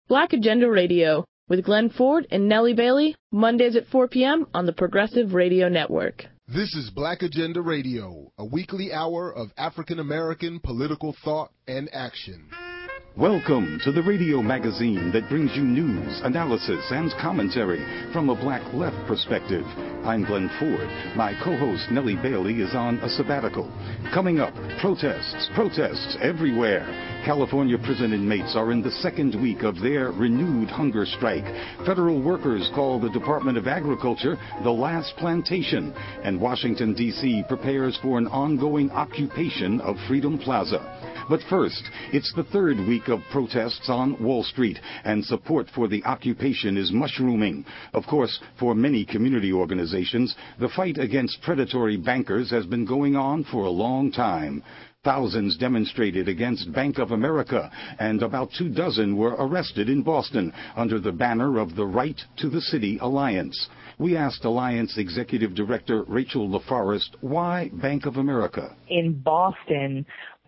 Black Agenda Radio with Glenn Ford and Nellie Bailey, Mondays at 4 p.m. on the Progressive Radio Network. This is Black Agenda Radio, a weekly hour of African American political thought and action. Welcome to the radio magazine that brings you news, analysis, and commentary from a black left perspective. I'm Glenn Ford. My co-host Nellie Bailey is on a sabbatical. Coming up, protests everywhere. California prison inmates are in the second week of their renewed hunger strike. Federal workers call the Department of Agriculture the last plantation. And Washington, D.C. prepares for an ongoing occupation of Freedom Plaza. But first, it's the third week of protests on Wall Street, and support for the occupation is mushrooming. Of course, for many community organizations, the fight against predatory bankers has been going on for a long time. Thousands demonstrated against Bank of America, and about 24 were arrested in Boston under the banner of the Right to the City Alliance. We asked Alliance Executive Director Rachel LaForest why Bank of America. In Boston,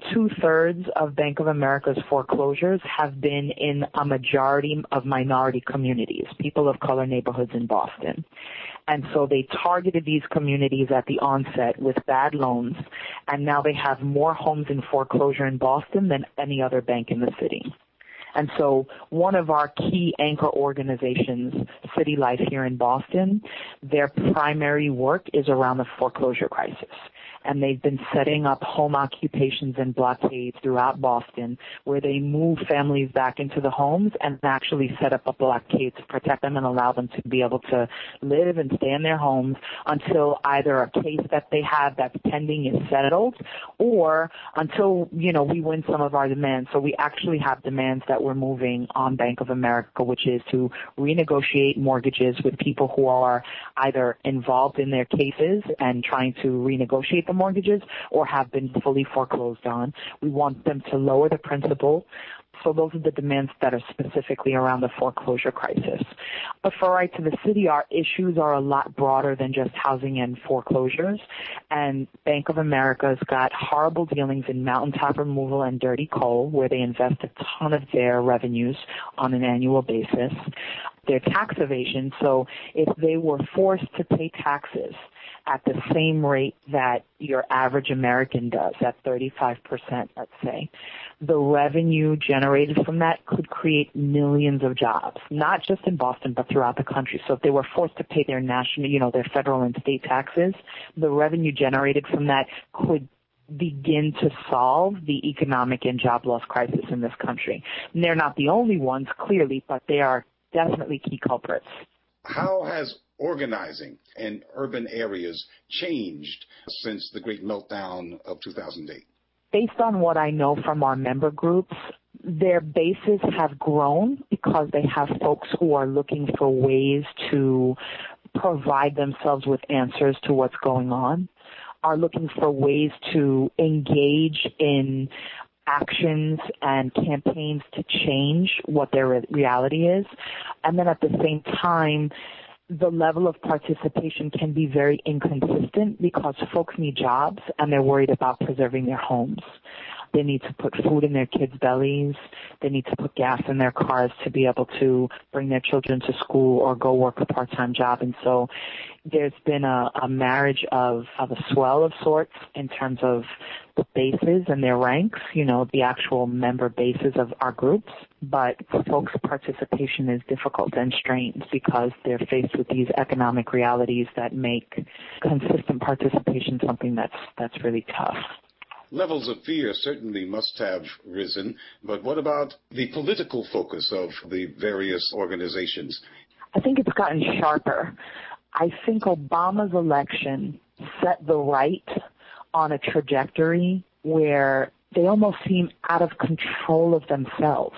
2/3 of Bank of America's foreclosures have been in a majority of minority communities, people of color neighborhoods in Boston. And so they targeted these communities at the onset with bad loans, and now they have more homes in foreclosure in Boston than any other bank in the city. And so one of our key anchor organizations, City Life here in Boston, their primary work is around the foreclosure crisis. And they've been setting up home occupations and blockades throughout Boston where they move families back into the homes and actually set up a blockade to protect them and allow them to be able to live and stay in their homes until either a case that they have that's pending is settled or until, we win some of our demands. So we actually have demands that we're moving on Bank of America, which is to renegotiate mortgages with people who are either involved in their cases and trying to renegotiate the mortgages or have been fully foreclosed on. We want them to lower the principal. So those are the demands that are specifically around the foreclosure crisis. But for Right to the City, our issues are a lot broader than just housing and foreclosures. And Bank of America's got horrible dealings in mountaintop removal and dirty coal, where they invest a ton of their revenues on an annual basis. Their tax evasion, so if they were forced to pay taxes at the same rate that your average American does, at 35%, let's say, the revenue generated from that could create millions of jobs, not just in Boston, but throughout the country. So if they were forced to pay their national, their federal and state taxes, the revenue generated from that could begin to solve the economic and job loss crisis in this country. And they're not the only ones, clearly, but they are definitely key culprits. How has organizing in urban areas changed since the great meltdown of 2008? Based on what I know from our member groups, their bases have grown because they have folks who are looking for ways to provide themselves with answers to what's going on, are looking for ways to engage in actions and campaigns to change what their reality is. And then at the same time, the level of participation can be very inconsistent because folks need jobs and they're worried about preserving their homes. They need to put food in their kids' bellies. They need to put gas in their cars to be able to bring their children to school or go work a part-time job. And so there's been a marriage of a swell of sorts in terms of the bases and their ranks, the actual member bases of our groups. But folks' participation is difficult and strained because they're faced with these economic realities that make consistent participation something that's really tough. Levels of fear certainly must have risen, but what about the political focus of the various organizations? I think it's gotten sharper. I think Obama's election set the right on a trajectory where they almost seem out of control of themselves,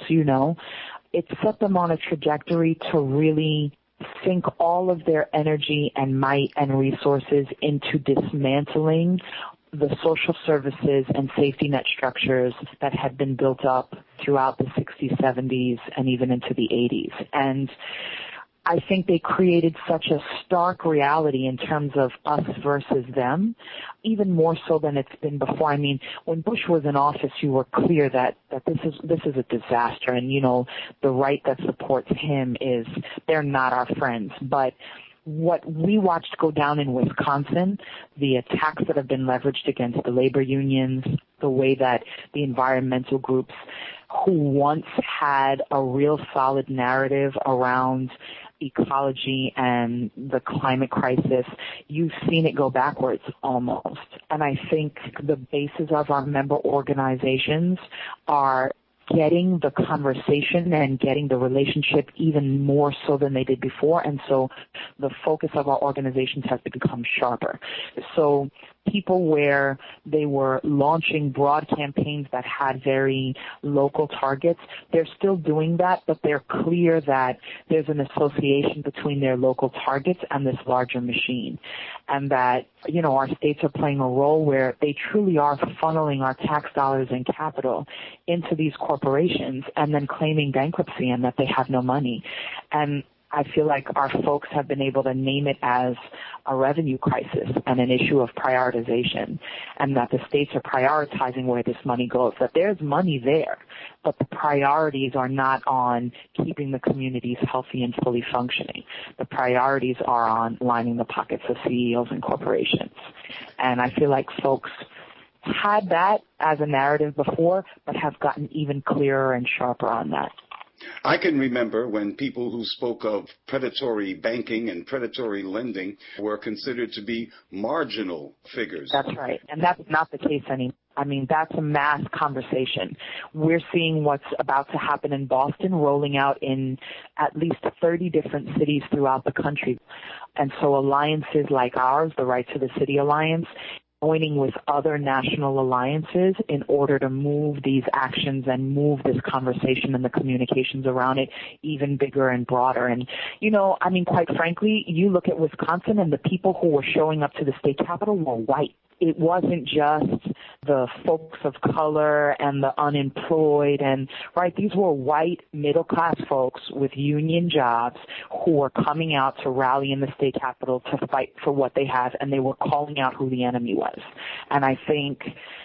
It set them on a trajectory to really sink all of their energy and might and resources into dismantling the social services and safety net structures that had been built up throughout the 60s, 70s, and even into the 80s. And I think they created such a stark reality in terms of us versus them, even more so than it's been before. I mean, when Bush was in office, you were clear that this is a disaster, and, you know, the right that supports him they're not our friends. But what we watched go down in Wisconsin, the attacks that have been leveraged against the labor unions, the way that the environmental groups who once had a real solid narrative around ecology and the climate crisis, you've seen it go backwards almost. And I think the bases of our member organizations are getting the conversation and getting the relationship even more so than they did before. And so the focus of our organizations has become sharper. So people where they were launching broad campaigns that had very local targets, they're still doing that, but they're clear that there's an association between their local targets and this larger machine. And that, you know, our states are playing a role where they truly are funneling our tax dollars and capital into these corporations and then claiming bankruptcy and that they have no money. And I feel like our folks have been able to name it as a revenue crisis and an issue of prioritization, and that the states are prioritizing where this money goes, that there's money there, but the priorities are not on keeping the communities healthy and fully functioning. The priorities are on lining the pockets of CEOs and corporations. And I feel like folks had that as a narrative before, but have gotten even clearer and sharper on that. I can remember when people who spoke of predatory banking and predatory lending were considered to be marginal figures. That's right. And that's not the case anymore. I mean, that's a mass conversation. We're seeing what's about to happen in Boston rolling out in at least 30 different cities throughout the country. And so alliances like ours, the Right to the City Alliance, joining with other national alliances in order to move these actions and move this conversation and the communications around it even bigger and broader. And, you know, I mean, quite frankly, you look at Wisconsin and the people who were showing up to the state capitol were white. It wasn't just the folks of color and the unemployed and, right, these were white middle-class folks with union jobs who were coming out to rally in the state capitol to fight for what they have, and they were calling out who the enemy was. And I think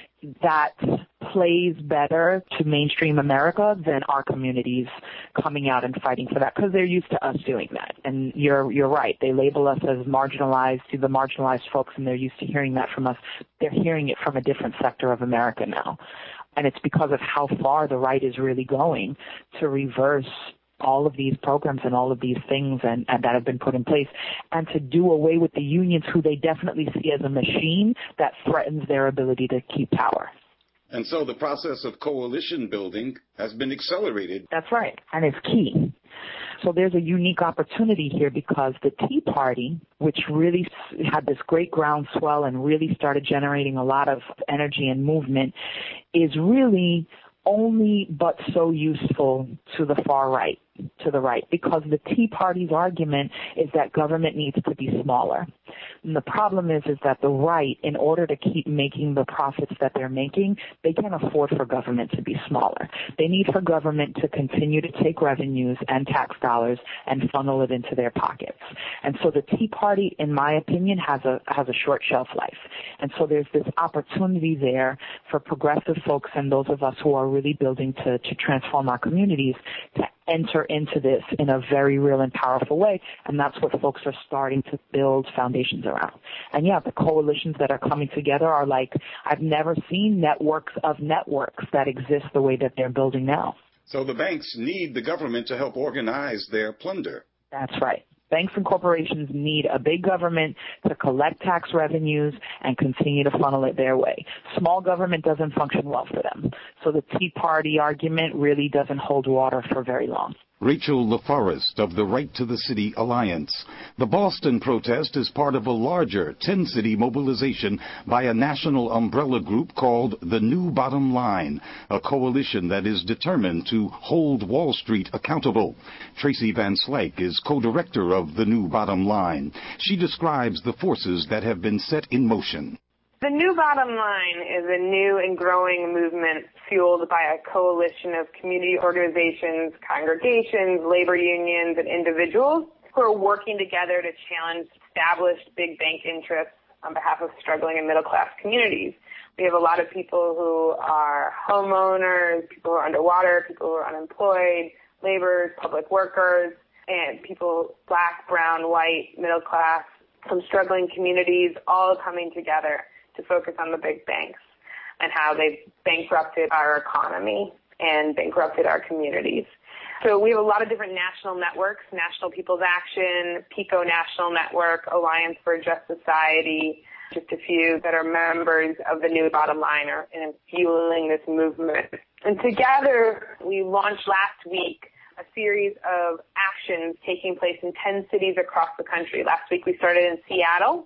that plays better to mainstream America than our communities coming out and fighting for that, because they're used to us doing that. And you're right. They label us as marginalized, to the marginalized folks, and they're used to hearing that from us. They're hearing it from a different sector of America now. And it's because of how far the right is really going to reverse all of these programs and all of these things and that have been put in place, and to do away with the unions who they definitely see as a machine that threatens their ability to keep power. And so the process of coalition building has been accelerated. That's right, and it's key. So there's a unique opportunity here because the Tea Party, which really had this great groundswell and really started generating a lot of energy and movement, is really only but so useful to the far right, to the right, because the Tea Party's argument is that government needs to be smaller. And the problem is that the right, in order to keep making the profits that they're making, they can't afford for government to be smaller. They need for government to continue to take revenues and tax dollars and funnel it into their pockets. And so the Tea Party, in my opinion, has a short shelf life. And so there's this opportunity there for progressive folks and those of us who are really building to transform our communities to enter into this in a very real and powerful way, and that's what folks are starting to build foundations around. And yeah, the coalitions that are coming together are like, I've never seen networks of networks that exist the way that they're building now. So the banks need the government to help organize their plunder. That's right. Banks and corporations need a big government to collect tax revenues and continue to funnel it their way. Small government doesn't function well for them. So the Tea Party argument really doesn't hold water for very long. Rachel LaForest of the Right to the City Alliance. The Boston protest is part of a larger 10-city mobilization by a national umbrella group called The New Bottom Line, a coalition that is determined to hold Wall Street accountable. Tracy Van Slyke is co-director of The New Bottom Line. She describes the forces that have been set in motion. The New Bottom Line is a new and growing movement fueled by a coalition of community organizations, congregations, labor unions, and individuals who are working together to challenge established big bank interests on behalf of struggling and middle-class communities. We have a lot of people who are homeowners, people who are underwater, people who are unemployed, laborers, public workers, and people, black, brown, white, middle class, from struggling communities, all coming together to focus on the big banks and how they've bankrupted our economy and bankrupted our communities. So we have a lot of different national networks, National People's Action, PICO National Network, Alliance for a Just Society, just a few that are members of the New Bottom Line and fueling this movement. And together, we launched last week a series of actions taking place in 10 cities across the country. Last week we started in Seattle,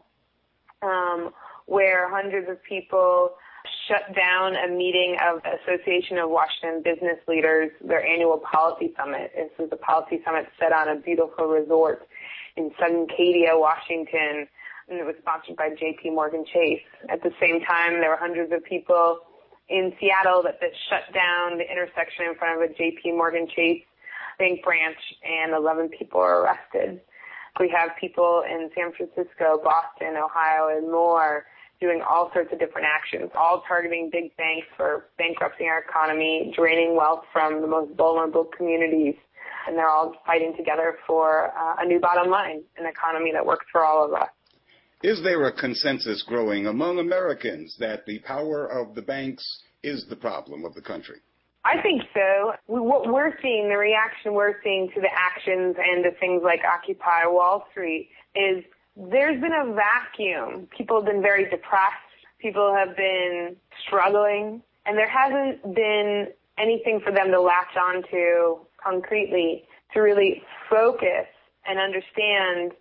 where hundreds of people shut down a meeting of the Association of Washington Business Leaders, their annual policy summit. This was a policy summit set on a beautiful resort in Suncadia, Washington, and it was sponsored by J.P. Morgan Chase. At the same time, there were hundreds of people in Seattle that shut down the intersection in front of a J.P. Morgan Chase bank branch, and 11 people were arrested. We have people in San Francisco, Boston, Ohio, and more doing all sorts of different actions, all targeting big banks for bankrupting our economy, draining wealth from the most vulnerable communities. And they're all fighting together for a new bottom line, an economy that works for all of us. Is there a consensus growing among Americans that the power of the banks is the problem of the country? I think so. What we're seeing, the reaction we're seeing to the actions and to things like Occupy Wall Street is there's been a vacuum. People have been very depressed. People have been struggling. And there hasn't been anything for them to latch onto concretely to really focus and understand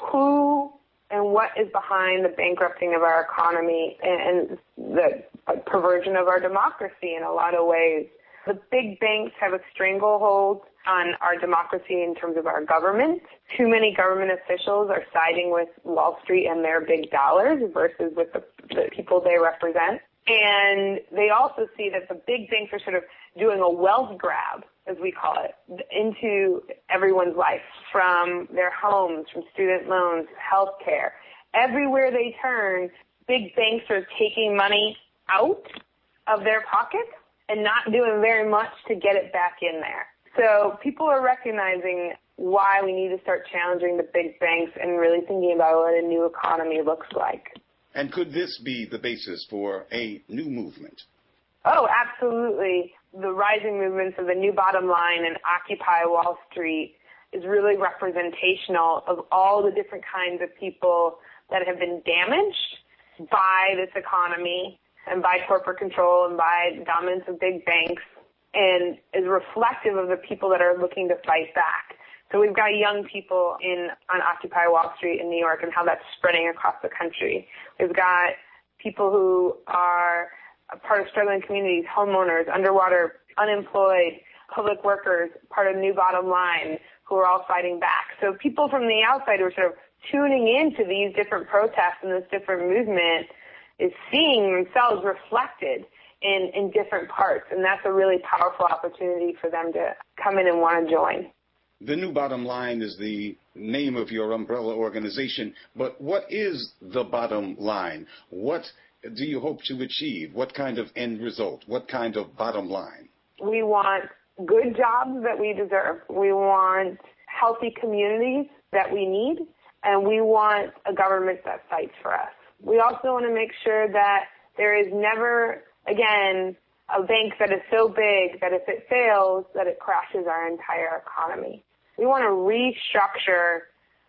who and what is behind the bankrupting of our economy and the perversion of our democracy in a lot of ways. The big banks have a stranglehold on our democracy in terms of our government. Too many government officials are siding with Wall Street and their big dollars versus with the people they represent. And they also see that the big banks are sort of doing a wealth grab, as we call it, into everyone's life, from their homes, from student loans, health care. Everywhere they turn, big banks are taking money out of their pockets and not doing very much to get it back in there. So people are recognizing why we need to start challenging the big banks and really thinking about what a new economy looks like. And could this be the basis for a new movement? Oh, absolutely. The rising movements of the New Bottom Line and Occupy Wall Street is really representational of all the different kinds of people that have been damaged by this economy and by corporate control and by the dominance of big banks, and is reflective of the people that are looking to fight back. So we've got young people on Occupy Wall Street in New York and how that's spreading across the country. We've got people who are a part of struggling communities, homeowners, underwater, unemployed, public workers, part of New Bottom Line, who are all fighting back. So people from the outside who are sort of tuning into these different protests and this different movement is seeing themselves reflected in different parts. And that's a really powerful opportunity for them to come in and want to join. The New Bottom Line is the name of your umbrella organization, but what is the bottom line? What do you hope to achieve? What kind of end result? What kind of bottom line? We want good jobs that we deserve. We want healthy communities that we need, and we want a government that fights for us. We also want to make sure that there is never, again, a bank that is so big that if it fails, that it crashes our entire economy. We want to restructure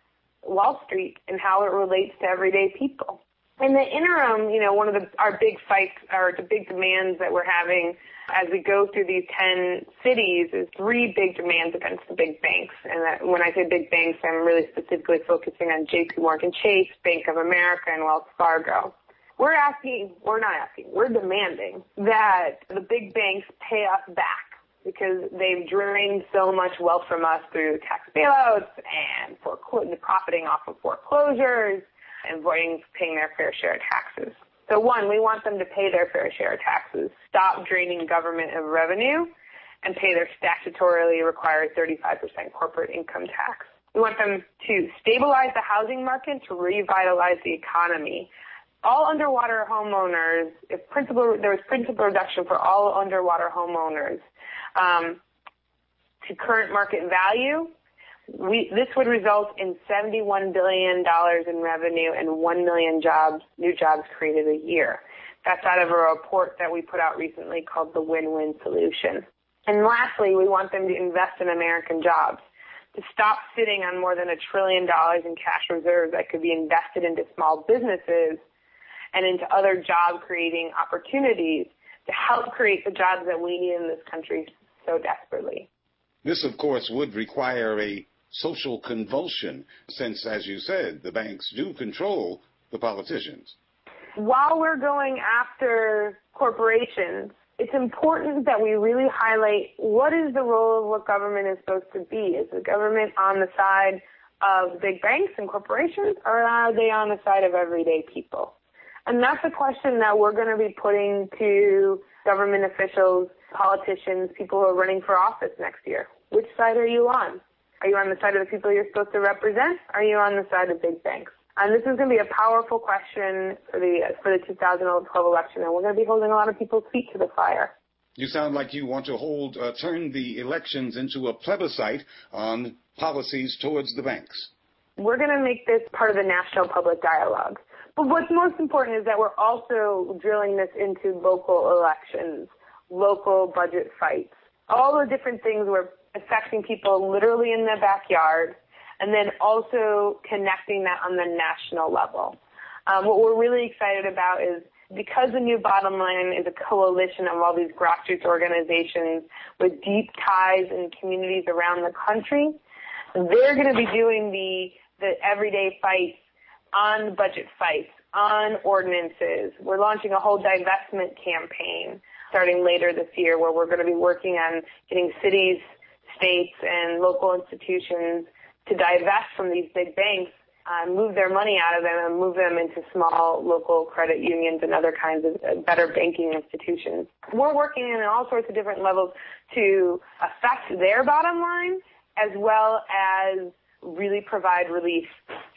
Wall Street and how it relates to everyday people. In the interim, one of our big fights or the big demands that we're having as we go through these 10 cities is 3 big demands against the big banks. And that, when I say big banks, I'm really specifically focusing on J.P. Morgan Chase, Bank of America, and Wells Fargo. We're demanding that the big banks pay us back because they've drained so much wealth from us through tax bailouts and profiting off of foreclosures and avoiding paying their fair share of taxes. So one, we want them to pay their fair share of taxes, stop draining government of revenue, and pay their statutorily required 35% corporate income tax. We want them to stabilize the housing market, to revitalize the economy. All underwater homeowners, there was principal reduction for all underwater homeowners to current market value. This would result in $71 billion in revenue and 1 million new jobs created a year. That's out of a report that we put out recently called the Win-Win Solution. And lastly, we want them to invest in American jobs, to stop sitting on more than $1 trillion in cash reserves that could be invested into small businesses and into other job-creating opportunities to help create the jobs that we need in this country so desperately. This, of course, would require a social convulsion since, as you said, the banks do control the politicians. While we're going after corporations, it's important that we really highlight what is the role of what government is supposed to be. Is the government on the side of big banks and corporations, or are they on the side of everyday people? And that's a question that we're going to be putting to government officials, politicians, people who are running for office next year. Which side are you on? Are you on the side of the people you're supposed to represent? Are you on the side of big banks? And this is going to be a powerful question for the 2012 election, and we're going to be holding a lot of people's feet to the fire. You sound like you want to turn the elections into a plebiscite on policies towards the banks. We're going to make this part of the national public dialogue. But what's most important is that we're also drilling this into local elections, local budget fights, all the different things we're affecting people literally in their backyard, and then also connecting that on the national level. What we're really excited about is because the new bottom line is a coalition of all these grassroots organizations with deep ties in communities around the country, they're going to be doing the everyday fights on budget fights, on ordinances. We're launching a whole divestment campaign starting later this year where we're going to be working on getting cities, states, and local institutions to divest from these big banks, move their money out of them and move them into small local credit unions and other kinds of better banking institutions. We're working in all sorts of different levels to affect their bottom line as well as really provide relief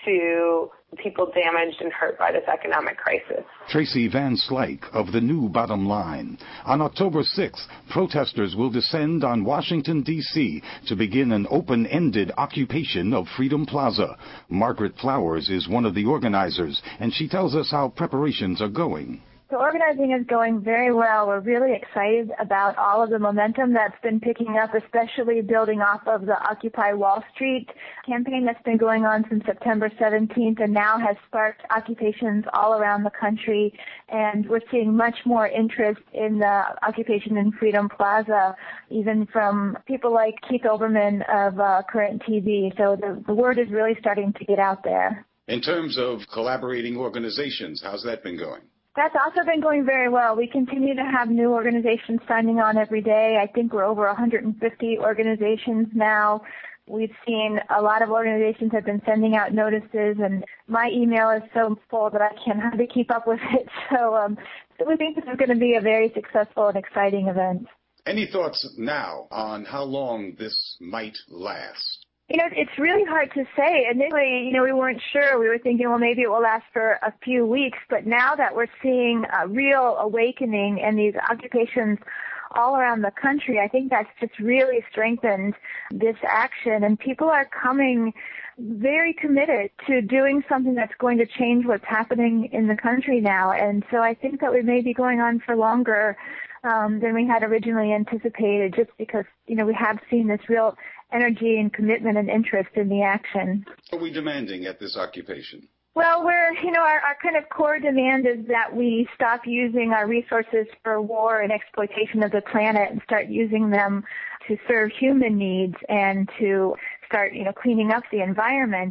to people damaged and hurt by this economic crisis. Tracy Van Slyke of The New Bottom Line. On October 6th, protesters will descend on Washington, D.C. to begin an open-ended occupation of Freedom Plaza. Margaret Flowers is one of the organizers, and she tells us how preparations are going. The organizing is going very well. We're really excited about all of the momentum that's been picking up, especially building off of the Occupy Wall Street campaign that's been going on since September 17th and now has sparked occupations all around the country. And we're seeing much more interest in the occupation in Freedom Plaza, even from people like Keith Olbermann of Current TV. So the word is really starting to get out there. In terms of collaborating organizations, how's that been going? That's also been going very well. We continue to have new organizations signing on every day. I think we're over 150 organizations now. We've seen a lot of organizations have been sending out notices, and my email is so full that I can't hardly keep up with it. So we think this is going to be a very successful and exciting event. Any thoughts now on how long this might last? It's really hard to say. Initially, we weren't sure. We were thinking, well, maybe it will last for a few weeks. But now that we're seeing a real awakening in these occupations all around the country, I think that's just really strengthened this action. And people are coming very committed to doing something that's going to change what's happening in the country now. And so I think that we may be going on for longer than we had originally anticipated, just because, we have seen this real energy and commitment and interest in the action. What are we demanding at this occupation? Well, our kind of core demand is that we stop using our resources for war and exploitation of the planet and start using them to serve human needs and to start, cleaning up the environment.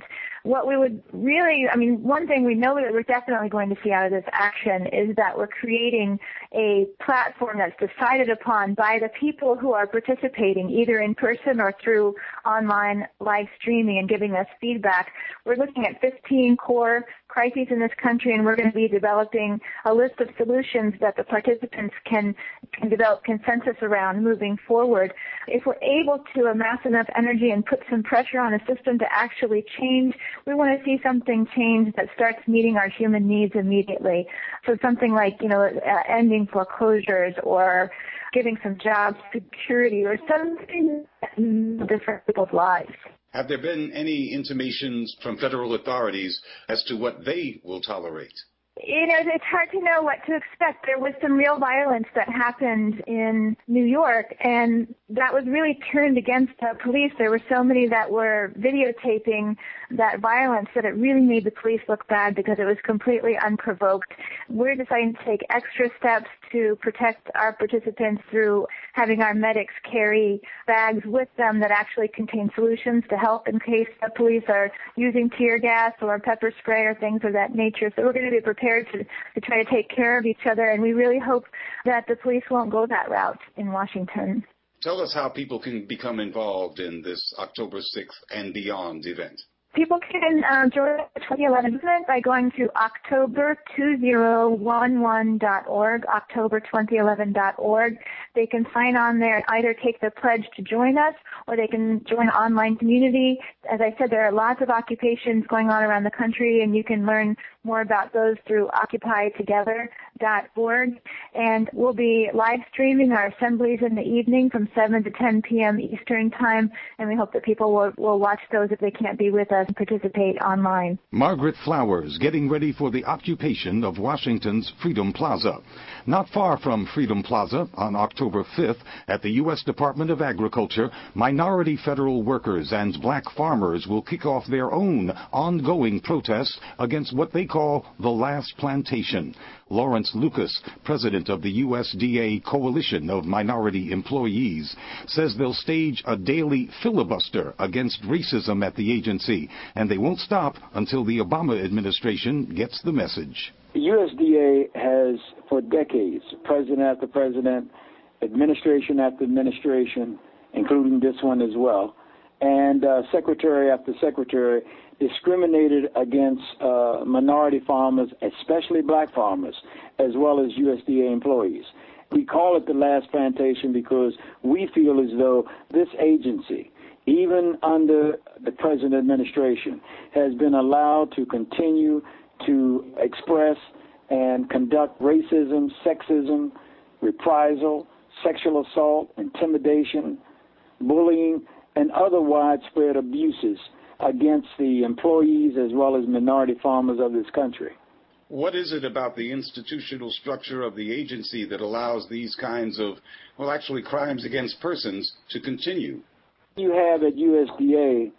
what we would really, one thing we know that we're definitely going to see out of this action is that we're creating a platform that's decided upon by the people who are participating, either in person or through online live streaming and giving us feedback. We're looking at 15 core crises in this country, and we're going to be developing a list of solutions that the participants can develop consensus around moving forward. If we're able to amass enough energy and put some pressure on a system to actually change, we want to see something change that starts meeting our human needs immediately. So something like, ending foreclosures or giving some job security or something different people's lives. Have there been any intimations from federal authorities as to what they will tolerate? It's hard to know what to expect. There was some real violence that happened in New York, and that was really turned against the police. There were so many that were videotaping that violence that it really made the police look bad because it was completely unprovoked. We're deciding to take extra steps to protect our participants through having our medics carry bags with them that actually contain solutions to help in case the police are using tear gas or pepper spray or things of that nature. So we're going to be prepared to try to take care of each other, and we really hope that the police won't go that route in Washington. Tell us how people can become involved in this October 6th and beyond event. People can join the 2011 movement by going to october2011.org, october2011.org. They can sign on there and either take the pledge to join us or they can join online community. As I said, there are lots of occupations going on around the country, and you can learn more about those through occupytogether.org. And we'll be live streaming our assemblies in the evening from 7 to 10 p.m. Eastern Time, and we hope that people will watch those if they can't be with us and participate online. Margaret Flowers getting ready for the occupation of Washington's Freedom Plaza. Not far from Freedom Plaza, on October 5th, at the U.S. Department of Agriculture, minority federal workers and black farmers will kick off their own ongoing protest against what they call the last plantation. Lawrence Lucas, president of the USDA Coalition of Minority Employees, says they'll stage a daily filibuster against racism at the agency, and they won't stop until the Obama administration gets the message. The USDA has, for decades, president after president, administration after administration, including this one as well, and secretary after secretary, discriminated against minority farmers, especially black farmers, as well as USDA employees. We call it the last plantation because we feel as though this agency, even under the present administration, has been allowed to continue to express and conduct racism, sexism, reprisal, sexual assault, intimidation, bullying, and other widespread abuses against the employees as well as minority farmers of this country. What is it about the institutional structure of the agency that allows these kinds of, actually crimes against persons to continue? You have at USDA,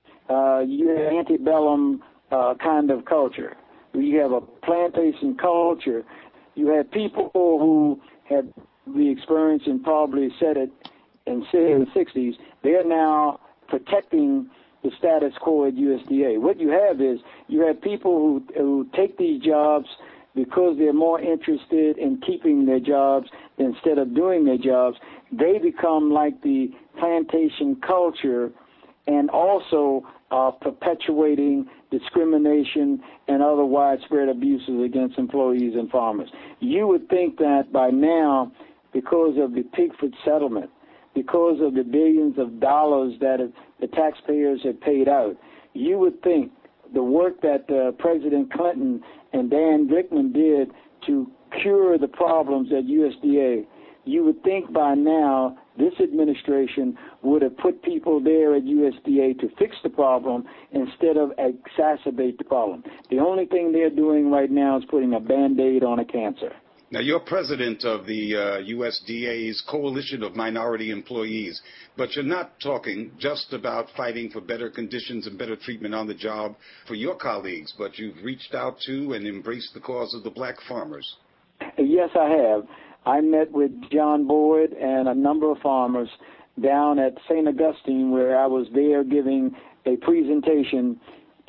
you have antebellum kind of culture. You have a plantation culture. You have people who have the experience and probably said it in the 60s. They're now protecting the status quo at USDA. What you have is you have people who take these jobs because they're more interested in keeping their jobs instead of doing their jobs. They become like the plantation culture and also perpetuating discrimination and other widespread abuses against employees and farmers. You would think that by now, because of the Pigford settlement, because of the billions of dollars that the taxpayers have paid out, you would think the work that President Clinton and Dan Glickman did to cure the problems at USDA, you would think by now this administration would have put people there at USDA to fix the problem instead of exacerbate the problem. The only thing they're doing right now is putting a Band-Aid on a cancer. Now, you're president of the USDA's Coalition of Minority Employees, but you're not talking just about fighting for better conditions and better treatment on the job for your colleagues, but you've reached out to and embraced the cause of the black farmers. Yes, I have. I met with John Boyd and a number of farmers down at St. Augustine, where I was there giving a presentation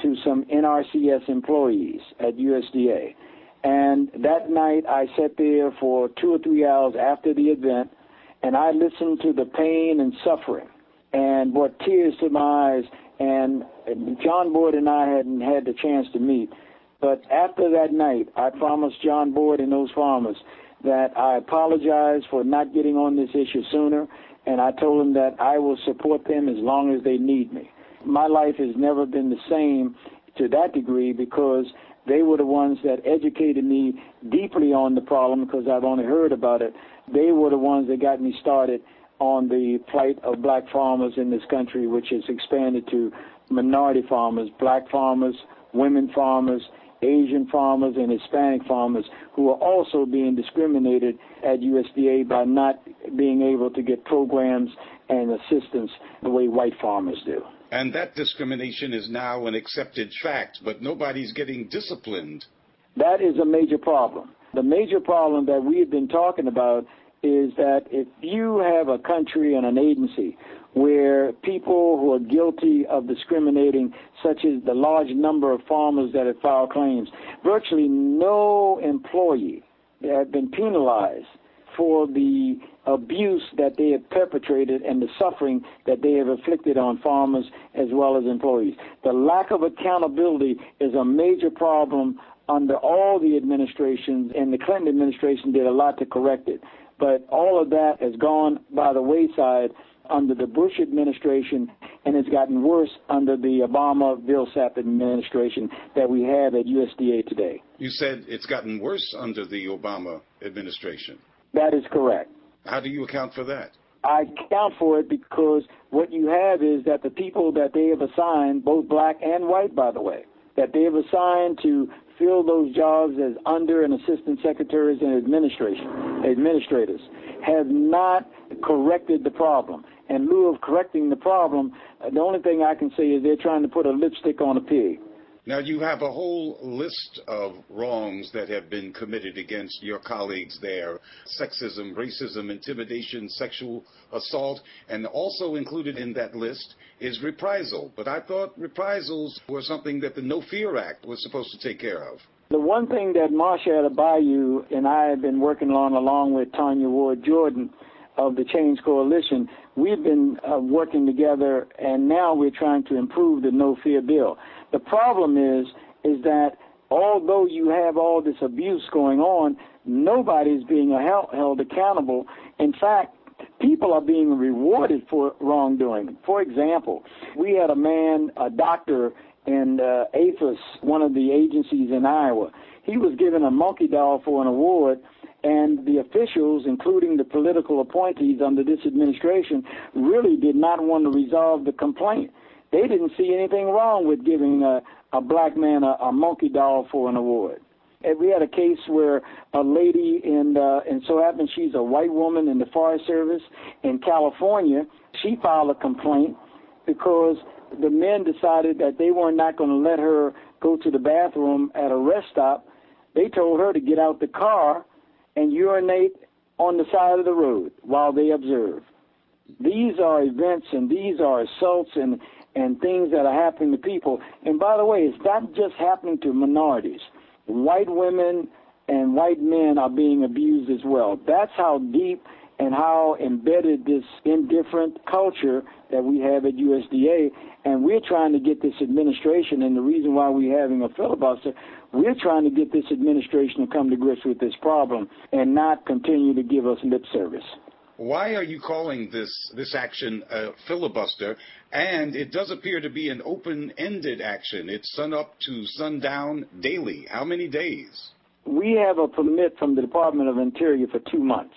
to some NRCS employees at USDA. And that night I sat there for 2 or 3 hours after the event, and I listened to the pain and suffering and brought tears to my eyes. And John Boyd and I hadn't had the chance to meet. But after that night, I promised John Boyd and those farmers that I apologize for not getting on this issue sooner, and I told them that I will support them as long as they need me. My life has never been the same to that degree because they were the ones that educated me deeply on the problem because I've only heard about it. They were the ones that got me started on the plight of black farmers in this country, which has expanded to minority farmers, black farmers, women farmers, Asian farmers, and Hispanic farmers who are also being discriminated at USDA by not being able to get programs and assistance the way white farmers do. And that discrimination is now an accepted fact, but nobody's getting disciplined. That is a major problem. The major problem that we've been talking about is that if you have a country and an agency where people who are guilty of discriminating, such as the large number of farmers that have filed claims, virtually no employee have been penalized for the abuse that they have perpetrated and the suffering that they have inflicted on farmers as well as employees. The lack of accountability is a major problem under all the administrations, and the Clinton administration did a lot to correct it. But all of that has gone by the wayside under the Bush administration, and it's gotten worse under the Obama-Vilsack administration that we have at USDA today. You said it's gotten worse under the Obama administration. That is correct. How do you account for that? I account for it because what you have is that the people that they have assigned, both black and white, by the way, that they have assigned to fill those jobs as under and assistant secretaries and administrators, have not corrected the problem. In lieu of correcting the problem, the only thing I can say is they're trying to put a lipstick on a pig. Now, you have a whole list of wrongs that have been committed against your colleagues there: sexism, racism, intimidation, sexual assault, and also included in that list is reprisal. But I thought reprisals were something that the No Fear Act was supposed to take care of. The one thing that Marsha Adebayo and I have been working on, along with Tanya Ward Jordan of the Change Coalition, we've been working together, and now we're trying to improve the No Fear bill. The problem is that although you have all this abuse going on, nobody's being held accountable. In fact, people are being rewarded for wrongdoing. For example, we had a doctor in APHIS, one of the agencies in Iowa. He was given a monkey doll for an award, and the officials, including the political appointees under this administration, really did not want to resolve the complaint. They didn't see anything wrong with giving a black man a monkey doll for an award. And we had a case where a lady, and so happens she's a white woman in the Forest Service in California, she filed a complaint because the men decided that they were not going to let her go to the bathroom at a rest stop. They told her to get out the car and urinate on the side of the road while they observed. These are events and these are assaults and things that are happening to people. And by the way, it's not just happening to minorities. White women and white men are being abused as well. That's how deep and how embedded this indifferent culture that we have at USDA. And we're trying to get this administration, and the reason why we're having a filibuster, we're trying to get this administration to come to grips with this problem and not continue to give us lip service. Why are you calling this action a filibuster? And it does appear to be an open-ended action. It's sun up to sundown daily. How many days? We have a permit from the Department of Interior for 2 months.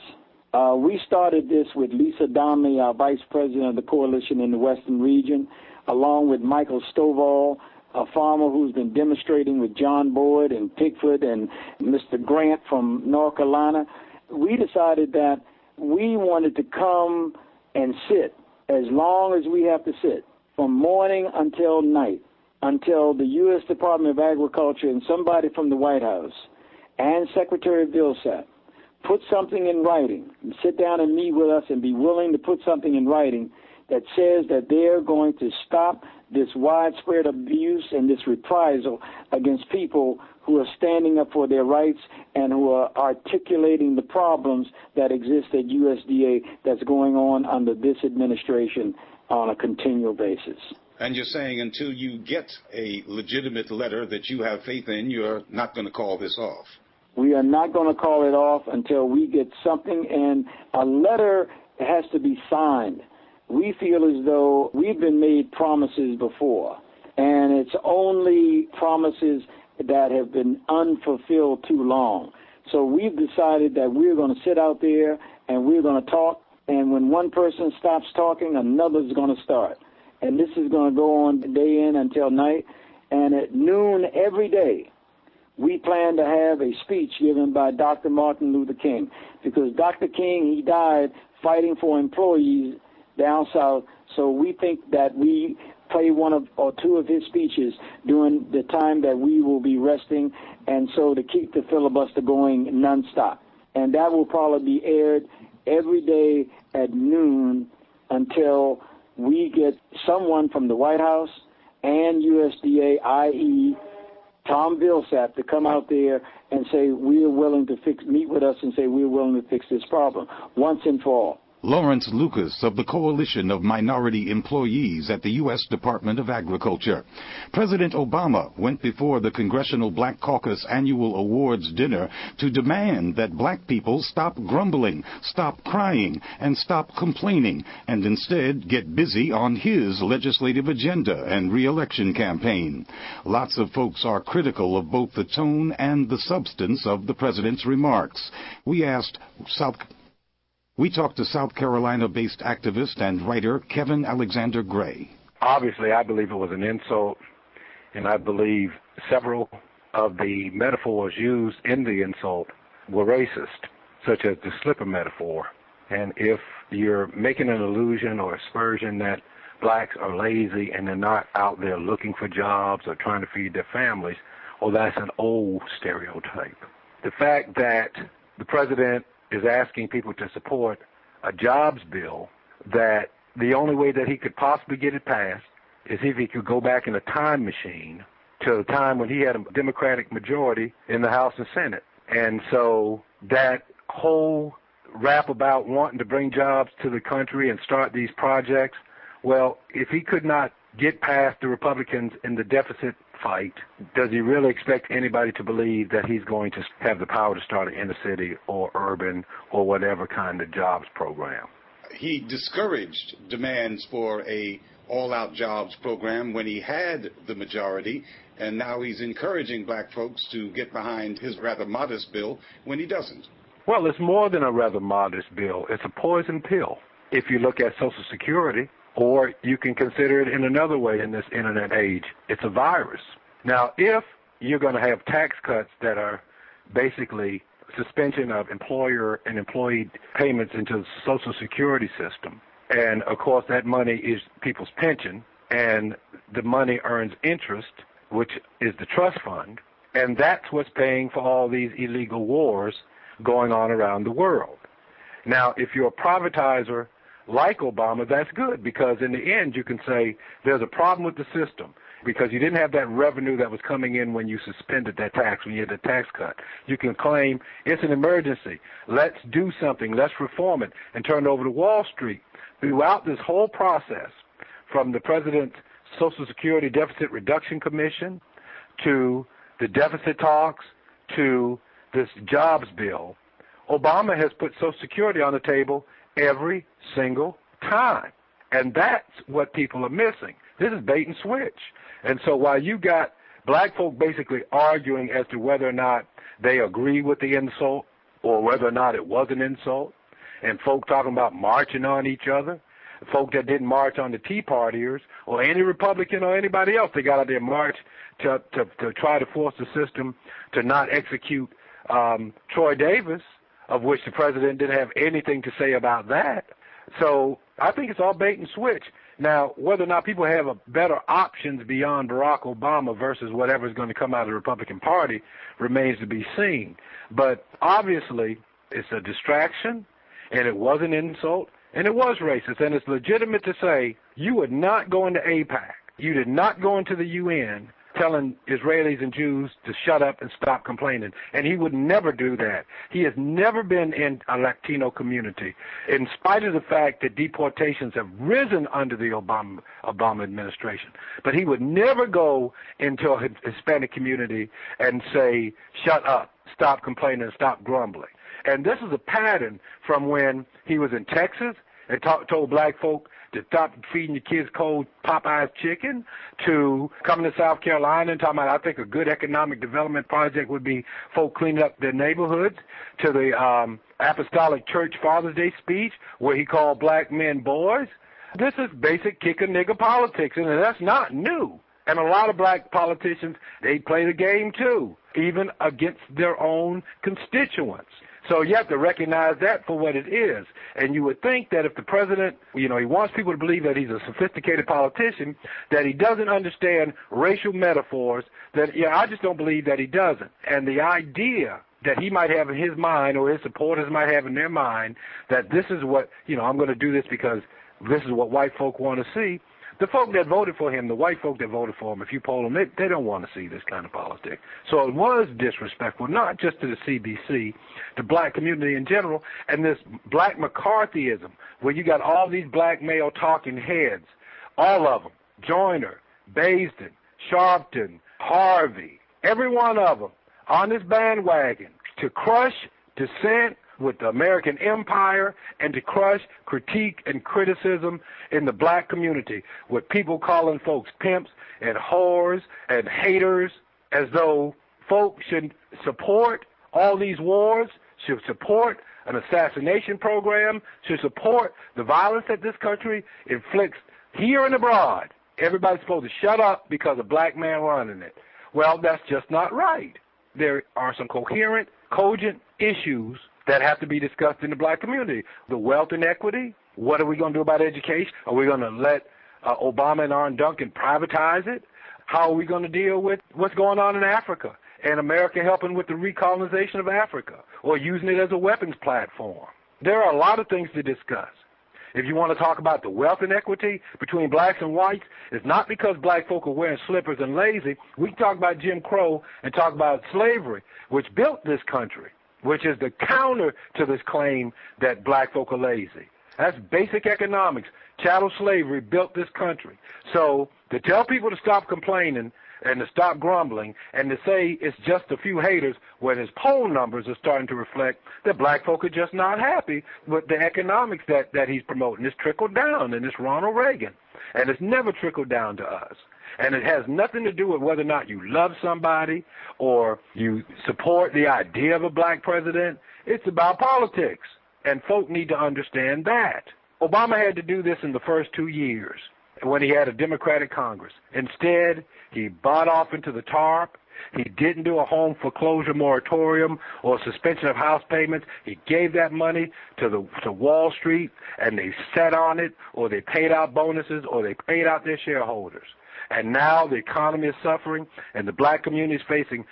We started this with Lisa Donnelly, our vice president of the coalition in the Western region, along with Michael Stovall, a farmer who's been demonstrating with John Boyd and Pickford and Mr. Grant from North Carolina. We decided that we wanted to come and sit as long as we have to sit, from morning until night, until the U.S. Department of Agriculture and somebody from the White House and Secretary Vilsack put something in writing, sit down and meet with us and be willing to put something in writing that says that they're going to stop this widespread abuse and this reprisal against people who are standing up for their rights and who are articulating the problems that exist at USDA that's going on under this administration on a continual basis. And you're saying until you get a legitimate letter that you have faith in, you're not going to call this off? We are not going to call it off until we get something, and a letter has to be signed. We feel as though we've been made promises before, and it's only promises that have been unfulfilled too long. So we've decided that we're going to sit out there and we're going to talk, and when one person stops talking, another's going to start. And this is going to go on day in until night, and at noon every day, we plan to have a speech given by Dr. Martin Luther King, because Dr. King, he died fighting for employees down south, so we think that we play one of or two of his speeches during the time that we will be resting, and so to keep the filibuster going nonstop. And that will probably be aired every day at noon until we get someone from the White House and USDA, i.e., Tom Vilsack, to come out there and say we are willing to meet with us and say we're willing to fix this problem once and for all. Lawrence Lucas of the Coalition of Minority Employees at the U.S. Department of Agriculture. President Obama went before the Congressional Black Caucus Annual Awards dinner to demand that black people stop grumbling, stop crying, and stop complaining, and instead get busy on his legislative agenda and re-election campaign. Lots of folks are critical of both the tone and the substance of the president's remarks. We talked to South Carolina-based activist and writer Kevin Alexander Gray. Obviously, I believe it was an insult, and I believe several of the metaphors used in the insult were racist, such as the slipper metaphor. And if you're making an allusion or aspersion that blacks are lazy and they're not out there looking for jobs or trying to feed their families, well, that's an old stereotype. The fact that the president is asking people to support a jobs bill that the only way that he could possibly get it passed is if he could go back in a time machine to the time when he had a Democratic majority in the House and Senate. And so that whole rap about wanting to bring jobs to the country and start these projects, well, if he could not get past the Republicans in the deficit fight, does he really expect anybody to believe that he's going to have the power to start an inner city or urban or whatever kind of jobs program? He discouraged demands for a all-out jobs program when he had the majority, and now he's encouraging black folks to get behind his rather modest bill when he doesn't. Well, it's more than a rather modest bill. It's a poison pill. If you look at Social Security, or you can consider it in another way in this internet age, it's a virus. Now, if you're going to have tax cuts that are basically suspension of employer and employee payments into the Social Security system, and of course that money is people's pension, and the money earns interest, which is the trust fund, and that's what's paying for all these illegal wars going on around the world. Now, if you're a privatizer like Obama, that's good, because in the end you can say there's a problem with the system because you didn't have that revenue that was coming in when you suspended that tax, when you had the tax cut. You can claim it's an emergency. Let's do something. Let's reform it and turn it over to Wall Street. Throughout this whole process, from the president's Social Security Deficit Reduction Commission to the deficit talks to this jobs bill, Obama has put Social Security on the table every single time. And that's what people are missing. This is bait and switch. And so while you got black folk basically arguing as to whether or not they agree with the insult or whether or not it was an insult, and folk talking about marching on each other, folk that didn't march on the Tea Partiers or any Republican or anybody else, they got out there and marched to try to force the system to not execute Troy Davis, of which the president didn't have anything to say about that. So I think it's all bait and switch. Now, whether or not people have a better options beyond Barack Obama versus whatever's going to come out of the Republican Party remains to be seen. But obviously, it's a distraction, and it was an insult, And it was racist, and it's legitimate to say you would not go into AIPAC. You did not go into the UN telling Israelis and Jews to shut up and stop complaining. And he would never do that. He has never been in a Latino community, in spite of the fact that deportations have risen under the Obama administration. But he would never go into a Hispanic community and say, shut up, stop complaining, stop grumbling. And this is a pattern from when he was in Texas and told black folk to stop feeding your kids cold Popeye's chicken, to coming to South Carolina and talking about, I think a good economic development project would be folk cleaning up their neighborhoods, to the Apostolic Church Father's Day speech where he called black men boys. This is basic kick-a-nigger politics, and that's not new. And a lot of black politicians, they play the game too, even against their own constituents. So you have to recognize that for what it is. And you would think that if the president, he wants people to believe that he's a sophisticated politician, that he doesn't understand racial metaphors, that, I just don't believe that he doesn't. And the idea that he might have in his mind, or his supporters might have in their mind, that this is what, I'm going to do this because this is what white folk want to see. The folk that voted for him, the white folk that voted for him, if you poll them, they don't want to see this kind of politics. So it was disrespectful, not just to the CBC, the black community in general, and this black McCarthyism, where you got all these black male talking heads, all of them, Joyner, Baisden, Sharpton, Harvey, every one of them on this bandwagon to crush dissent with the American empire and to crush critique and criticism in the black community, with people calling folks pimps and whores and haters, as though folks should support all these wars, should support an assassination program, should support the violence that this country inflicts here and abroad. Everybody's supposed to shut up because a black man running it. Well, that's just not right. There are some coherent, cogent issues that have to be discussed in the black community. The wealth inequity, what are we going to do about education? Are we going to let Obama and Arne Duncan privatize it? How are we going to deal with what's going on in Africa and America helping with the recolonization of Africa or using it as a weapons platform? There are a lot of things to discuss. If you want to talk about the wealth inequity between blacks and whites, it's not because black folk are wearing slippers and lazy. We can talk about Jim Crow and talk about slavery, which built this country, which is the counter to this claim that black folk are lazy. That's basic economics. Chattel slavery built this country. So to tell people to stop complaining and to stop grumbling and to say it's just a few haters when his poll numbers are starting to reflect that black folk are just not happy with the economics that he's promoting. It's trickled down, and it's Ronald Reagan. And it's never trickled down to us. And it has nothing to do with whether or not you love somebody or you support the idea of a black president. It's about politics. And folk need to understand that. Obama had to do this in the first 2 years when he had a Democratic Congress. Instead, he bought off into the TARP. He didn't do a home foreclosure moratorium or suspension of house payments. He gave that money to Wall Street, and they sat on it, or they paid out bonuses, or they paid out their shareholders. And now the economy is suffering, and the black community is facing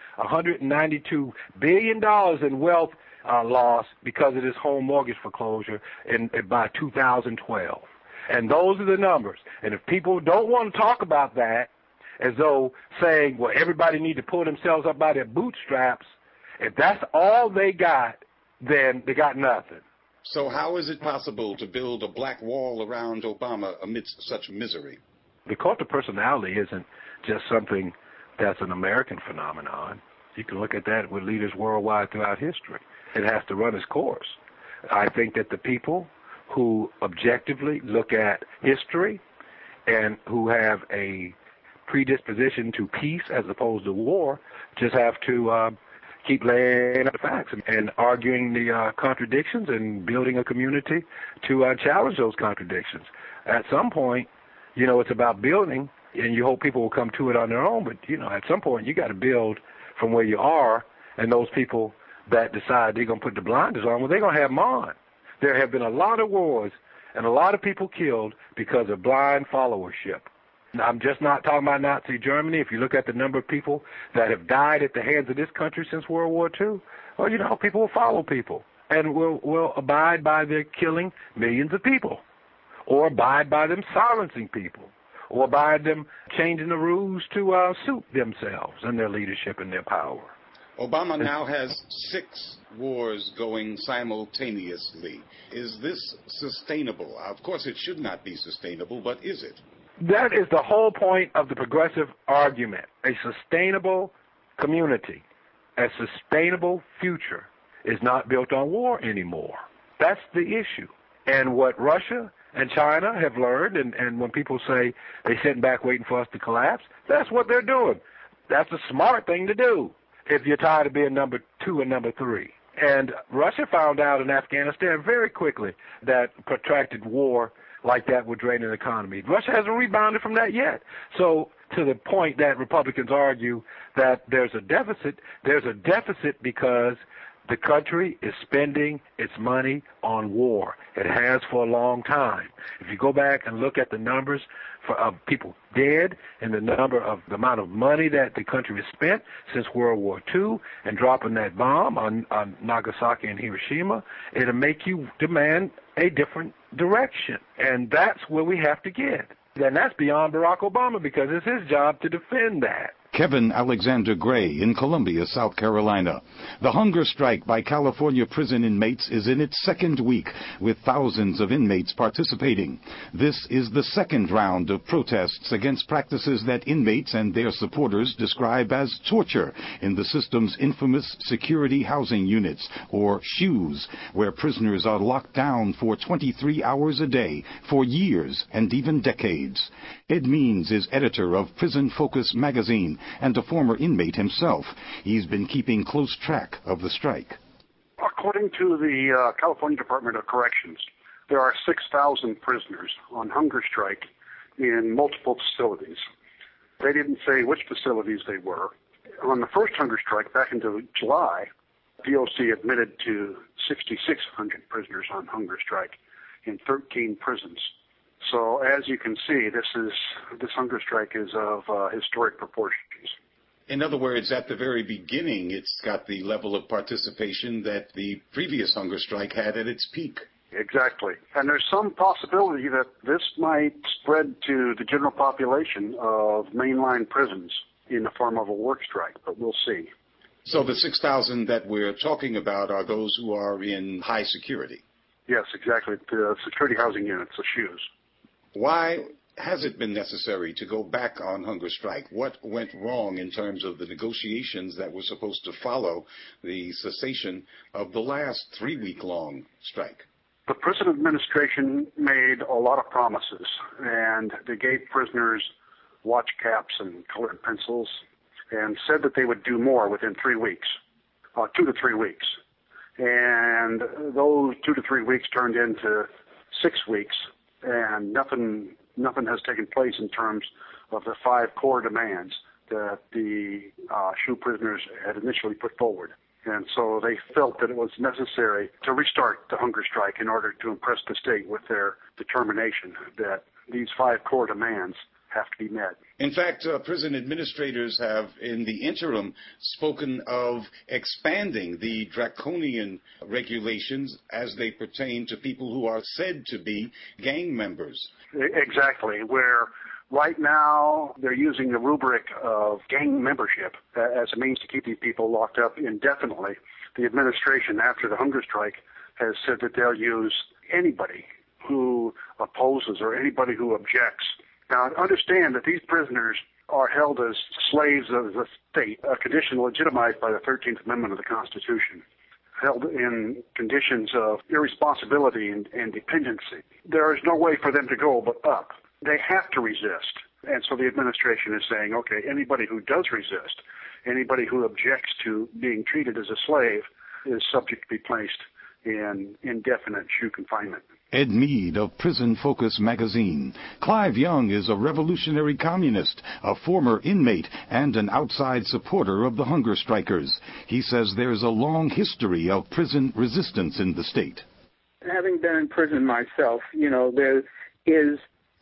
$192 billion in wealth loss because of this home mortgage foreclosure by 2012. And those are the numbers. And if people don't want to talk about that, as though saying, well, everybody need to pull themselves up by their bootstraps, if that's all they got, then they got nothing. So how is it possible to build a black wall around Obama amidst such misery? The cult of personality isn't just something that's an American phenomenon. You can look at that with leaders worldwide throughout history. It has to run its course. I think that the people who objectively look at history and who have a predisposition to peace as opposed to war just have to keep laying out the facts and arguing the contradictions and building a community to challenge those contradictions. At some point, it's about building, and you hope people will come to it on their own, but, at some point you got to build from where you are, and those people that decide they're going to put the blinders on, well, they're going to have them on. There have been a lot of wars and a lot of people killed because of blind followership. Now, I'm just not talking about Nazi Germany. If you look at the number of people that have died at the hands of this country since World War II, well, people will follow people. and will abide by their killing millions of people, or abide by them silencing people, or by them changing the rules to suit themselves and their leadership and their power. Obama now has 6 wars going simultaneously. Is this sustainable? Of course, it should not be sustainable, but is it? That is the whole point of the progressive argument. A sustainable community, a sustainable future is not built on war anymore. That's the issue. And what Russia and China have learned, and when people say they're sitting back waiting for us to collapse, that's what they're doing. That's a smart thing to do if you're tired of being number 2 and number 3. And Russia found out in Afghanistan very quickly that protracted war like that would drain an economy. Russia hasn't rebounded from that yet. So to the point that Republicans argue that there's a deficit because the country is spending its money on war. It has for a long time. If you go back and look at the numbers of people dead and the amount of money that the country has spent since World War II and dropping that bomb on Nagasaki and Hiroshima, it'll make you demand a different direction. And that's where we have to get. And that's beyond Barack Obama because it's his job to defend that. Kevin Alexander Gray in Columbia, South Carolina. The hunger strike by California prison inmates is in its 2nd week, with thousands of inmates participating. This is the 2nd round of protests against practices that inmates and their supporters describe as torture in the system's infamous security housing units, or SHUs, where prisoners are locked down for 23 hours a day for years and even decades. Ed Means is editor of Prison Focus magazine and a former inmate himself. He's been keeping close track of the strike. According to the California Department of Corrections, there are 6,000 prisoners on hunger strike in multiple facilities. They didn't say which facilities they were. On the first hunger strike back into July, DOC admitted to 6,600 prisoners on hunger strike in 13 prisons. So as you can see, this hunger strike is of historic proportions. In other words, at the very beginning, it's got the level of participation that the previous hunger strike had at its peak. Exactly. And there's some possibility that this might spread to the general population of mainline prisons in the form of a work strike, but we'll see. So the 6,000 that we're talking about are those who are in high security? Yes, exactly. The security housing units, the SHUs. Why has it been necessary to go back on hunger strike? What went wrong in terms of the negotiations that were supposed to follow the cessation of the last 3-week-long strike? The prison administration made a lot of promises, and they gave prisoners watch caps and colored pencils and said that they would do more within 3 weeks, 2 to 3 weeks. And those 2 to 3 weeks turned into 6 weeks, and nothing has taken place in terms of the 5 core demands that the SHU prisoners had initially put forward. And so they felt that it was necessary to restart the hunger strike in order to impress the state with their determination that these 5 core demands have to be met. In fact, prison administrators have, in the interim, spoken of expanding the draconian regulations as they pertain to people who are said to be gang members. Exactly, where right now they're using the rubric of gang membership as a means to keep these people locked up indefinitely. The administration, after the hunger strike, has said that they'll use anybody who opposes or anybody who objects. Now, understand that these prisoners are held as slaves of the state, a condition legitimized by the 13th Amendment of the Constitution, held in conditions of irresponsibility and dependency. There is no way for them to go but up. They have to resist. And so the administration is saying, okay, anybody who does resist, anybody who objects to being treated as a slave is subject to be placed in indefinite SHU confinement. Ed Mead of Prison Focus magazine. Clive Young is a revolutionary communist, a former inmate, and an outside supporter of the hunger strikers. He says there's a long history of prison resistance in the state. Having been in prison myself, there is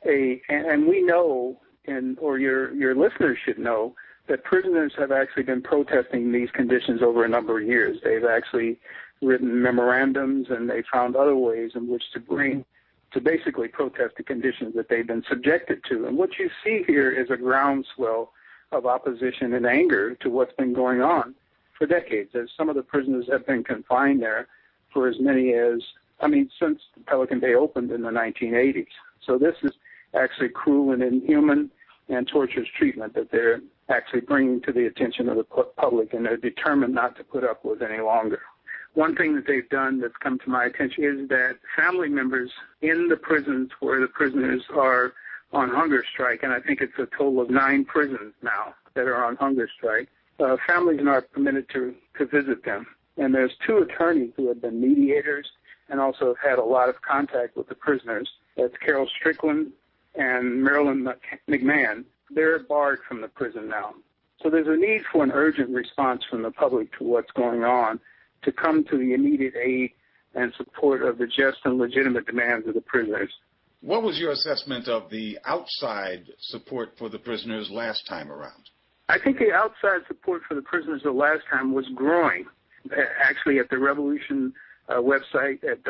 and we know, or your listeners should know, that prisoners have actually been protesting these conditions over a number of years. They've actually written memorandums, and they found other ways in which to basically protest the conditions that they've been subjected to. And what you see here is a groundswell of opposition and anger to what's been going on for decades, as some of the prisoners have been confined there for as many as, since Pelican Bay opened in the 1980s. So this is actually cruel and inhuman and torturous treatment that they're actually bringing to the attention of the public, and they're determined not to put up with any longer. One thing that they've done that's come to my attention is that family members in the prisons where the prisoners are on hunger strike, and I think it's a total of 9 prisons now that are on hunger strike, families are not permitted to visit them. And there's 2 attorneys who have been mediators and also have had a lot of contact with the prisoners. That's Carol Strickland and Marilyn McMahon. They're barred from the prison now. So there's a need for an urgent response from the public to what's going on, to come to the immediate aid and support of the just and legitimate demands of the prisoners. What was your assessment of the outside support for the prisoners last time around? I think the outside support for the prisoners the last time was growing. Actually, at the Revolution website at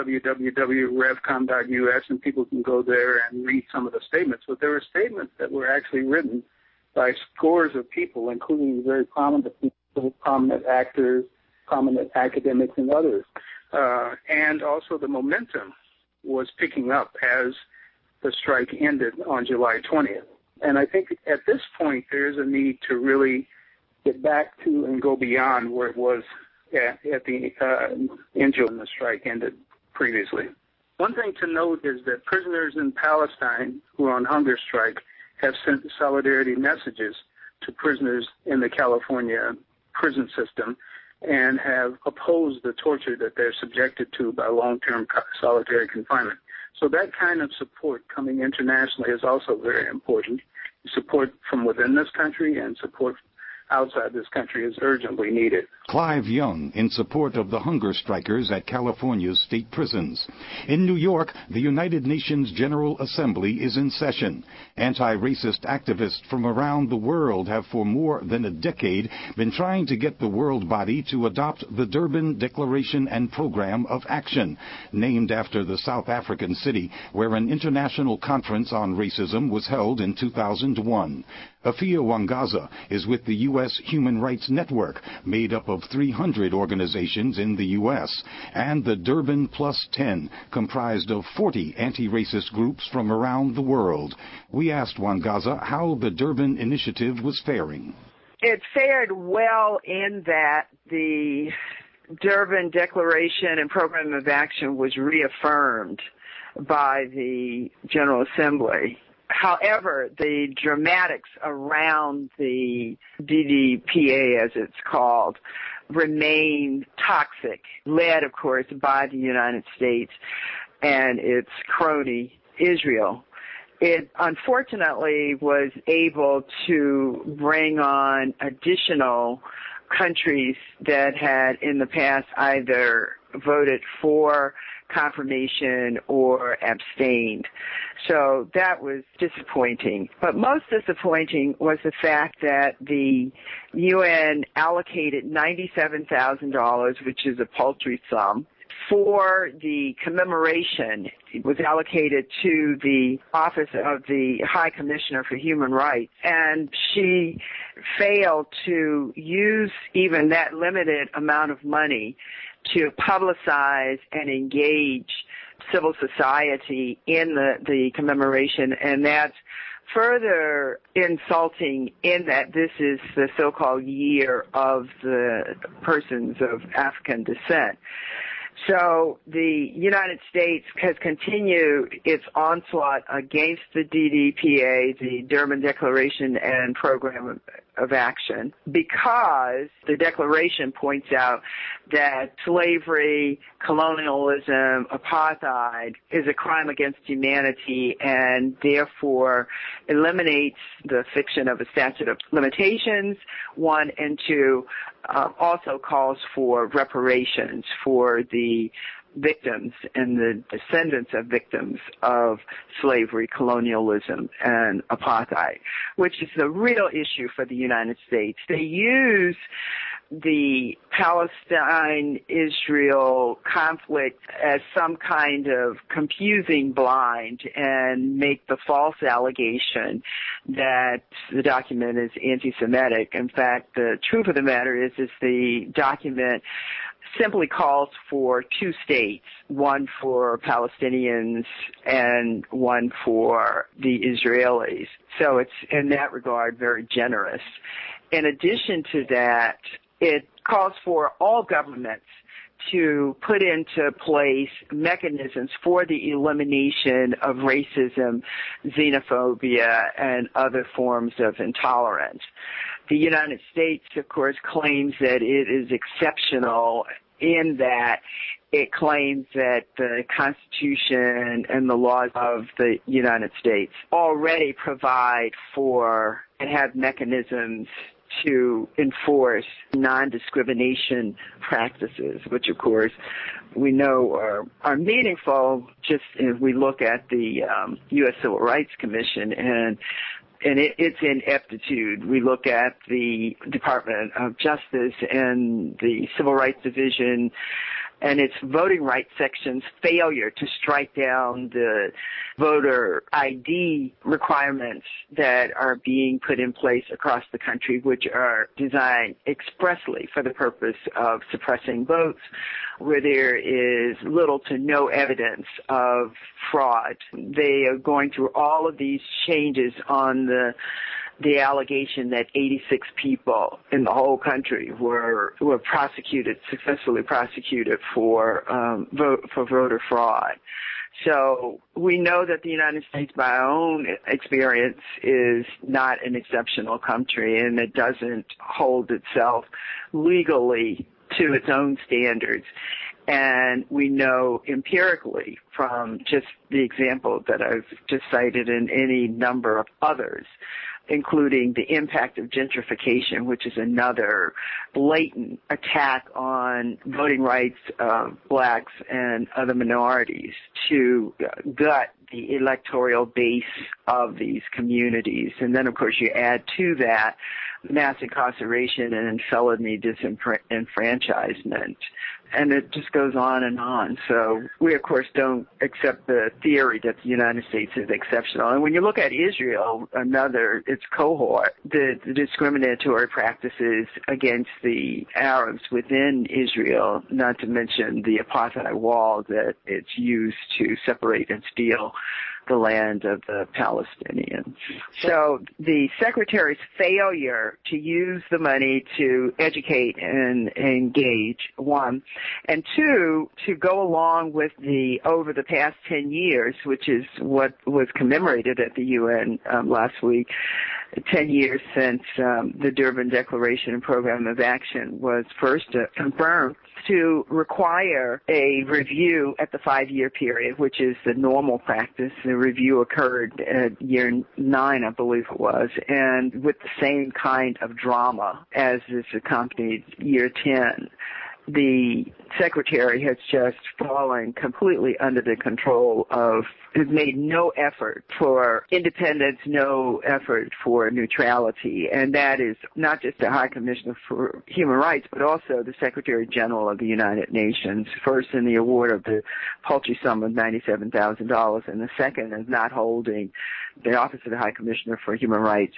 www.revcom.us, and people can go there and read some of the statements. But there were statements that were actually written by scores of people, including very prominent people, prominent actors, prominent academics, and others. And also the momentum was picking up as the strike ended on July 20th. And I think at this point there is a need to really get back to and go beyond where it was at the end when the strike ended previously. One thing to note is that prisoners in Palestine who are on hunger strike have sent solidarity messages to prisoners in the California prison system and have opposed the torture that they're subjected to by long-term solitary confinement. So that kind of support coming internationally is also very important. Support from within this country and support outside this country is urgently needed. Clive Young in support of the hunger strikers at California's state prisons. In New York, the United Nations General Assembly is in session. Anti-racist activists from around the world have for more than a decade been trying to get the world body to adopt the Durban Declaration and Program of Action, named after the South African city where an international conference on racism was held in 2001. Afia Wangaza is with the U.S. Human Rights Network, made up of 300 organizations in the U.S., and the Durban Plus 10, comprised of 40 anti-racist groups from around the world. We asked Wangaza how the Durban initiative was faring. It fared well in that the Durban Declaration and Program of Action was reaffirmed by the General Assembly. However, the dramatics around the DDPA, as it's called, remain toxic, led, of course, by the United States and its crony, Israel. It unfortunately was able to bring on additional countries that had in the past either voted for confirmation or abstained. So that was disappointing. But most disappointing was the fact that the UN allocated $97,000, which is a paltry sum, for the commemoration. It was allocated to the Office of the High Commissioner for Human Rights, and she failed to use even that limited amount of money to publicize and engage civil society in the commemoration, and that's further insulting in that this is the so-called year of the persons of African descent. So the United States has continued its onslaught against the DDPA, the Durban Declaration and Program of Action, because the declaration points out that slavery, colonialism, apartheid is a crime against humanity and therefore eliminates the fiction of a statute of limitations, 1, and 2, also calls for reparations for the victims and the descendants of victims of slavery, colonialism, and apartheid, which is the real issue for the United States. They use the Palestine-Israel conflict as some kind of confusing blind and make the false allegation that the document is anti-Semitic. In fact, the truth of the matter is the document simply calls for two states, one for Palestinians and one for the Israelis. So it's, in that regard, very generous. In addition to that, it calls for all governments to put into place mechanisms for the elimination of racism, xenophobia, and other forms of intolerance. The United States, of course, claims that it is exceptional in that it claims that the Constitution and the laws of the United States already provide for and have mechanisms to enforce non-discrimination practices, which, of course, we know are meaningful just if we look at the U.S. Civil Rights Commission and its ineptitude. We look at the Department of Justice and the Civil Rights Division and its voting rights section's failure to strike down the voter ID requirements that are being put in place across the country, which are designed expressly for the purpose of suppressing votes, where there is little to no evidence of fraud. They are going through all of these changes on the allegation that 86 people in the whole country were successfully prosecuted for voter fraud. So we know that the United States, by our own experience, is not an exceptional country, and it doesn't hold itself legally to its own standards. And we know empirically from just the example that I've just cited and any number of others, including the impact of gentrification, which is another blatant attack on voting rights of blacks and other minorities, to gut the electoral base of these communities. And then, of course, you add to that mass incarceration and felony disenfranchisement. And it just goes on and on. So we, of course, don't accept the theory that the United States is exceptional. And when you look at Israel, its cohort, the discriminatory practices against the Arabs within Israel, not to mention the apartheid wall that it's used to separate and steal the land of the Palestinians. So the Secretary's failure to use the money to educate and engage, one, and two, to go along with over the past 10 years, which is what was commemorated at the UN last week, 10 years since the Durban Declaration and Program of Action was first confirmed, to require a review at the 5-year period, which is the normal practice. The review occurred at year 9, I believe it was, and with the same kind of drama as is accompanied year 10. The Secretary has just fallen completely under the control has made no effort for independence, no effort for neutrality. And that is not just the High Commissioner for Human Rights, but also the Secretary General of the United Nations, first in the award of the paltry sum of $97,000, and the second is not holding the Office of the High Commissioner for Human Rights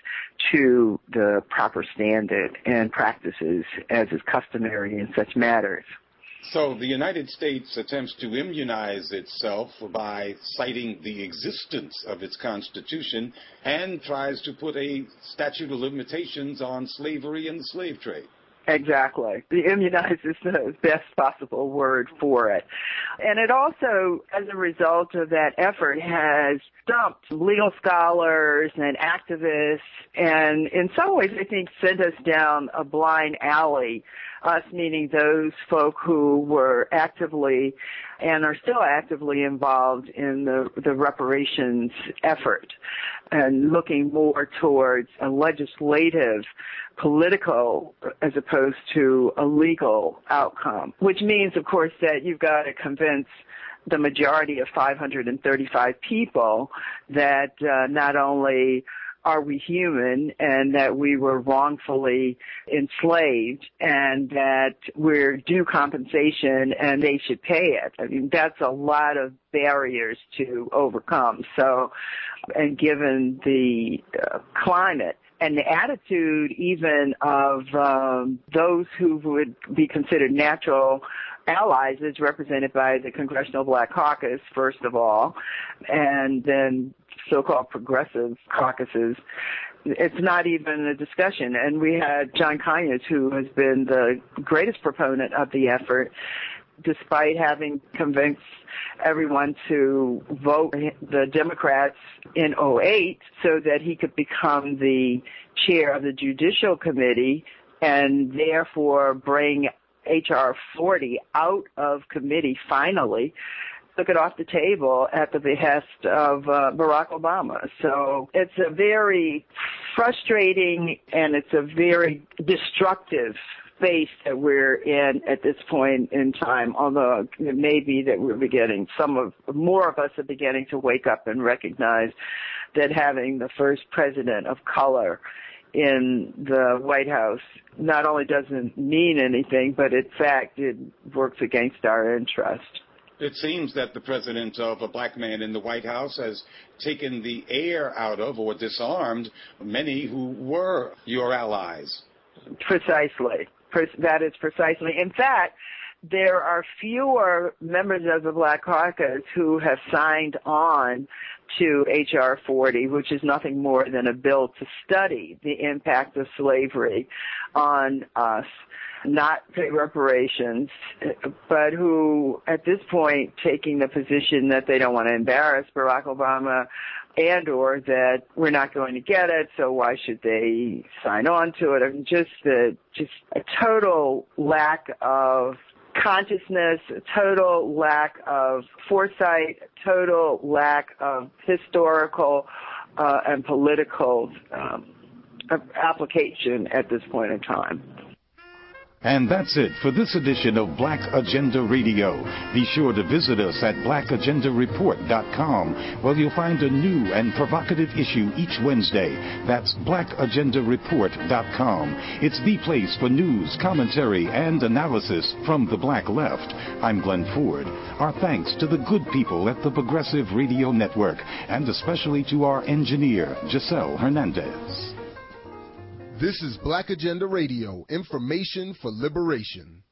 to the proper standard and practices as is customary in such matters. So the United States attempts to immunize itself by citing the existence of its Constitution and tries to put a statute of limitations on slavery and the slave trade. Exactly. The immunize is the best possible word for it. And it also, as a result of that effort, has stumped legal scholars and activists and in some ways, I think, sent us down a blind alley, us meaning those folk who were actively and are still actively involved in the reparations effort and looking more towards a legislative, political, as opposed to a legal outcome, which means, of course, that you've got to convince the majority of 535 people that not only are we human, and that we were wrongfully enslaved, and that we're due compensation and they should pay it. I mean, that's a lot of barriers to overcome. So, and given the climate and the attitude even of those who would be considered natural allies, is represented by the Congressional Black Caucus, first of all, and then so-called progressive caucuses. It's not even a discussion. And we had John Conyers, who has been the greatest proponent of the effort, despite having convinced everyone to vote the Democrats in 2008 so that he could become the chair of the Judicial Committee and therefore bring H.R. 40 out of committee finally, took it off the table at the behest of Barack Obama. So it's a very frustrating and it's a very destructive space that we're in at this point in time, although it may be that we're beginning, more of us are beginning to wake up and recognize that having the first president of color in the White House not only doesn't mean anything, but in fact it works against our interest. It seems that the president of a black man in the White House has taken the air out of or disarmed many who were your allies. Precisely. That is precisely. In fact, there are fewer members of the Black Caucus who have signed on to H.R. 40, which is nothing more than a bill to study the impact of slavery on us, not pay reparations, but who at this point taking the position that they don't want to embarrass Barack Obama and or that we're not going to get it, so why should they sign on to it? I mean, just a total lack of consciousness, a total lack of foresight, a total lack of historical and political application at this point in time. And that's it for this edition of Black Agenda Radio. Be sure to visit us at blackagendareport.com, where you'll find a new and provocative issue each Wednesday. That's blackagendareport.com. It's the place for news, commentary, and analysis from the black left. I'm Glenn Ford. Our thanks to the good people at the Progressive Radio Network, and especially to our engineer, Giselle Hernandez. This is Black Agenda Radio, information for liberation.